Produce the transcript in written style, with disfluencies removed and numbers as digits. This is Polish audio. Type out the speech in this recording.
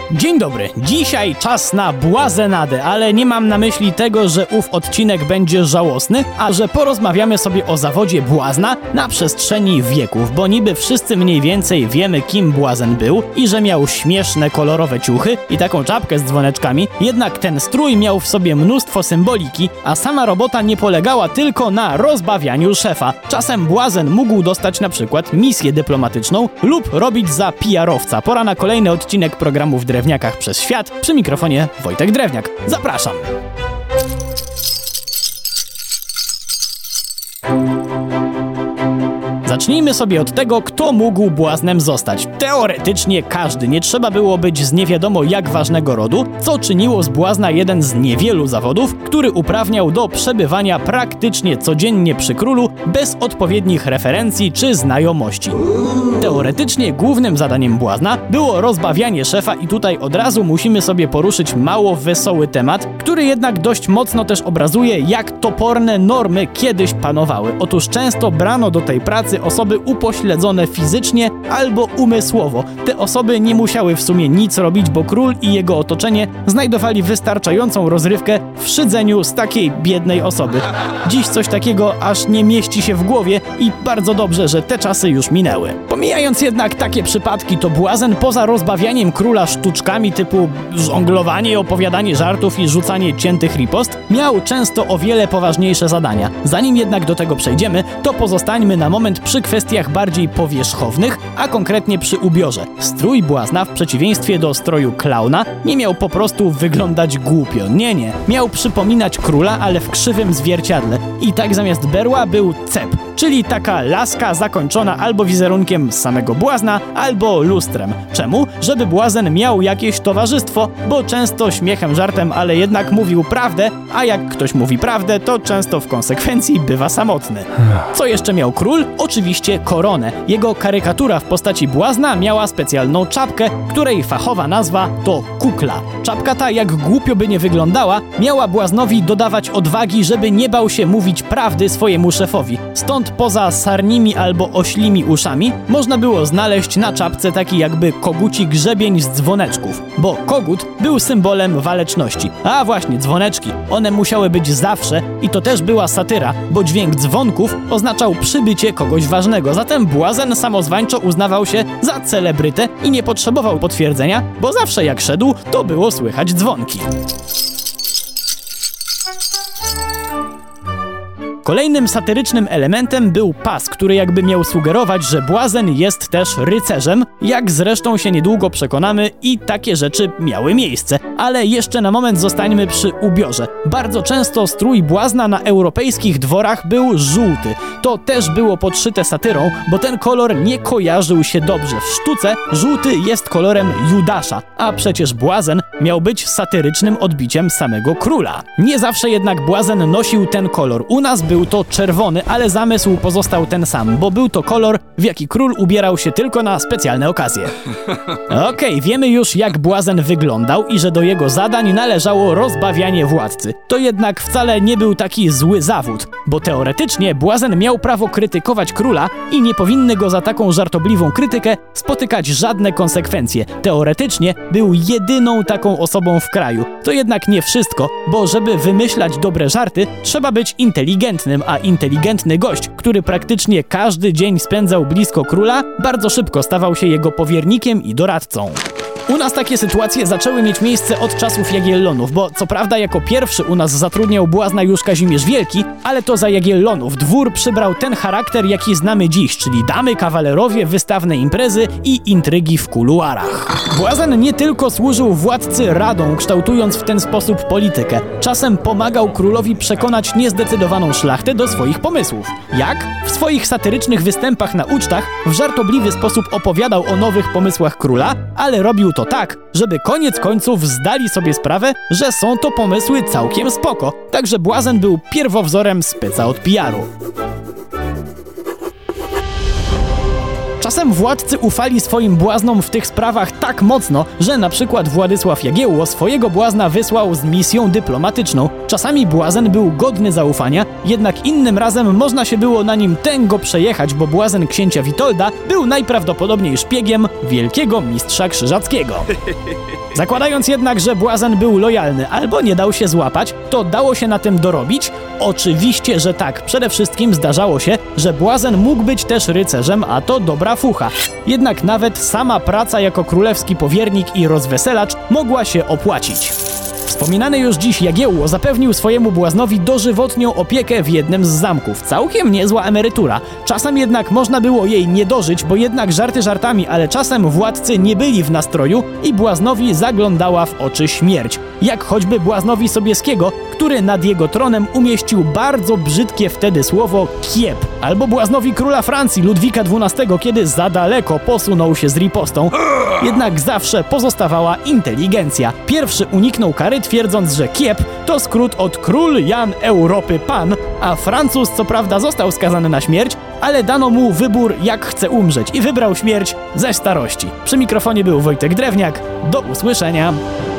Dzień dobry, dzisiaj czas na błazenadę, ale nie mam na myśli tego, że ów odcinek będzie żałosny, a że porozmawiamy sobie o zawodzie błazna na przestrzeni wieków, bo niby wszyscy mniej więcej wiemy, kim błazen był i że miał śmieszne, kolorowe ciuchy i taką czapkę z dzwoneczkami, jednak ten strój miał w sobie mnóstwo symboliki, a sama robota nie polegała tylko na rozbawianiu szefa. Czasem błazen mógł dostać na przykład misję dyplomatyczną lub robić za PR-owca. Pora na kolejny odcinek programu w Drewniakach przez świat. Przy mikrofonie Wojtek Drewniak. Zapraszam! Zacznijmy sobie od tego, kto mógł błaznem zostać. Teoretycznie każdy, nie trzeba było być z nie wiadomo jak ważnego rodu, co czyniło z błazna jeden z niewielu zawodów, który uprawniał do przebywania praktycznie codziennie przy królu bez odpowiednich referencji czy znajomości. Teoretycznie głównym zadaniem błazna było rozbawianie szefa i tutaj od razu musimy sobie poruszyć mało wesoły temat, który jednak dość mocno też obrazuje, jak toporne normy kiedyś panowały. Otóż często brano do tej pracy osoby upośledzone fizycznie albo umysłowo. Te osoby nie musiały w sumie nic robić, bo król i jego otoczenie znajdowali wystarczającą rozrywkę w szydzeniu z takiej biednej osoby. Dziś coś takiego aż nie mieści się w głowie i bardzo dobrze, że te czasy już minęły. Pomijając jednak takie przypadki, to błazen poza rozbawianiem króla sztuczkami typu żonglowanie, opowiadanie żartów i rzucanie ciętych ripost, miał często o wiele poważniejsze zadania. Zanim jednak do tego przejdziemy, to pozostańmy na moment przy kwestiach bardziej powierzchownych, a konkretnie przy ubiorze. Strój błazna, w przeciwieństwie do stroju klauna, nie miał po prostu wyglądać głupio. Nie. Miał przypominać króla, ale w krzywym zwierciadle. I tak zamiast berła był cep, czyli taka laska zakończona albo wizerunkiem samego błazna, albo lustrem. Czemu? Żeby błazen miał jakieś towarzystwo, bo często śmiechem, żartem, ale jednak mówił prawdę, a jak ktoś mówi prawdę, to często w konsekwencji bywa samotny. Co jeszcze miał król? Oczywiście koronę. Jego karykatura w postaci błazna miała specjalną czapkę, której fachowa nazwa to kukla. Czapka ta, jak głupio by nie wyglądała, miała błaznowi dodawać odwagi, żeby nie bał się mówić prawdy swojemu szefowi. Stąd poza sarnimi albo oślimi uszami można było znaleźć na czapce taki jakby koguci grzebień z dzwoneczków, bo kogut był symbolem waleczności. A właśnie, dzwoneczki, one musiały być zawsze i to też była satyra, bo dźwięk dzwonków oznaczał przybycie kogoś ważnego, zatem błazen samozwańczo uznawał się za celebrytę i nie potrzebował potwierdzenia, bo zawsze jak szedł, to było słychać dzwonki. Kolejnym satyrycznym elementem był pas, który jakby miał sugerować, że błazen jest też rycerzem, jak zresztą się niedługo przekonamy i takie rzeczy miały miejsce. Ale jeszcze na moment zostańmy przy ubiorze. Bardzo często strój błazna na europejskich dworach był żółty. To też było podszyte satyrą, bo ten kolor nie kojarzył się dobrze. W sztuce żółty jest kolorem Judasza, a przecież błazen miał być satyrycznym odbiciem samego króla. Nie zawsze jednak błazen nosił ten kolor. U nas był to czerwony, ale zamysł pozostał ten sam, bo był to kolor, w jaki król ubierał się tylko na specjalne okazje. Okej, wiemy już jak błazen wyglądał i że do jego zadań należało rozbawianie władcy. To jednak wcale nie był taki zły zawód, bo teoretycznie błazen miał prawo krytykować króla i nie powinny go za taką żartobliwą krytykę spotykać żadne konsekwencje. Teoretycznie był jedyną taką osobą w kraju. To jednak nie wszystko, bo żeby wymyślać dobre żarty, trzeba być inteligentnym, a inteligentny gość, który praktycznie każdy dzień spędzał blisko króla, bardzo szybko stawał się jego powiernikiem i doradcą. U nas takie sytuacje zaczęły mieć miejsce od czasów Jagiellonów, bo co prawda jako pierwszy u nas zatrudniał błazna już Kazimierz Wielki, ale to za Jagiellonów dwór przybrał ten charakter, jaki znamy dziś, czyli damy, kawalerowie, wystawne imprezy i intrygi w kuluarach. Błazen nie tylko służył władcy radą, kształtując w ten sposób politykę. Czasem pomagał królowi przekonać niezdecydowaną szlachtę do swoich pomysłów. Jak? W swoich satyrycznych występach na ucztach w żartobliwy sposób opowiadał o nowych pomysłach króla, ale robił to tak, żeby koniec końców zdali sobie sprawę, że są to pomysły całkiem spoko. Także błazen był pierwowzorem speca od PR-u. Czasem władcy ufali swoim błaznom w tych sprawach tak mocno, że na przykład Władysław Jagiełło swojego błazna wysłał z misją dyplomatyczną. Czasami błazen był godny zaufania, jednak innym razem można się było na nim tęgo przejechać, bo błazen księcia Witolda był najprawdopodobniej szpiegiem wielkiego mistrza krzyżackiego. Zakładając jednak, że błazen był lojalny albo nie dał się złapać, to dało się na tym dorobić? Oczywiście, że tak. Przede wszystkim zdarzało się, że błazen mógł być też rycerzem, a to dobra fucha. Jednak nawet sama praca jako królewski powiernik i rozweselacz mogła się opłacić. Wspominany już dziś Jagiełło zapewnił swojemu błaznowi dożywotnią opiekę w jednym z zamków. Całkiem niezła emerytura. Czasem jednak można było jej nie dożyć, bo jednak żarty żartami, ale czasem władcy nie byli w nastroju i błaznowi zaglądała w oczy śmierć. Jak choćby błaznowi Sobieskiego, który nad jego tronem umieścił bardzo brzydkie wtedy słowo kiep. Albo błaznowi króla Francji Ludwika XII, kiedy za daleko posunął się z ripostą. Jednak zawsze pozostawała inteligencja. Pierwszy uniknął kary, twierdząc, że kiep to skrót od Król Jan Europy Pan, a Francuz co prawda został skazany na śmierć, ale dano mu wybór, jak chce umrzeć i wybrał śmierć ze starości. Przy mikrofonie był Wojtek Drewniak. Do usłyszenia.